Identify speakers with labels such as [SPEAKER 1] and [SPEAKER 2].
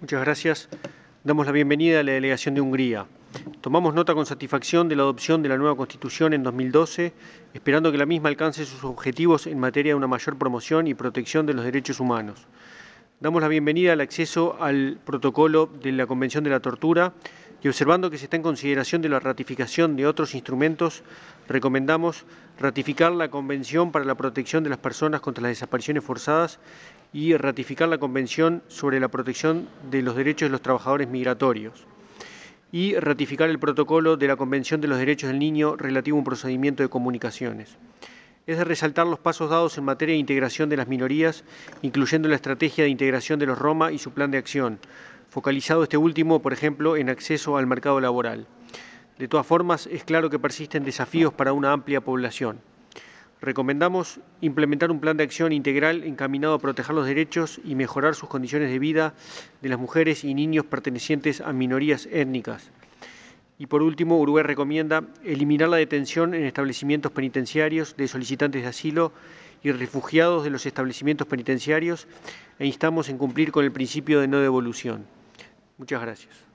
[SPEAKER 1] Muchas gracias. Damos la bienvenida a la delegación de Hungría. Tomamos nota con satisfacción de la adopción de la nueva Constitución en 2012, esperando que la misma alcance sus objetivos en materia de una mayor promoción y protección de los derechos humanos. Damos la bienvenida al acceso al protocolo de la Convención de la Tortura y, observando que se está en consideración de la ratificación de otros instrumentos, recomendamos ratificar la Convención para la protección de las personas contra las desapariciones forzadas y ratificar la Convención sobre la protección de los derechos de los trabajadores migratorios y ratificar el protocolo de la Convención de los Derechos del Niño relativo a un procedimiento de comunicaciones. Es de resaltar los pasos dados en materia de integración de las minorías, incluyendo la estrategia de integración de los Roma y su plan de acción, focalizado este último, por ejemplo, en acceso al mercado laboral. De todas formas, es claro que persisten desafíos para una amplia población. Recomendamos implementar un plan de acción integral encaminado a proteger los derechos y mejorar sus condiciones de vida de las mujeres y niños pertenecientes a minorías étnicas. Y por último, Uruguay recomienda eliminar la detención en establecimientos penitenciarios de solicitantes de asilo y refugiados de los establecimientos penitenciarios e instamos en cumplir con el principio de no devolución. Muchas gracias.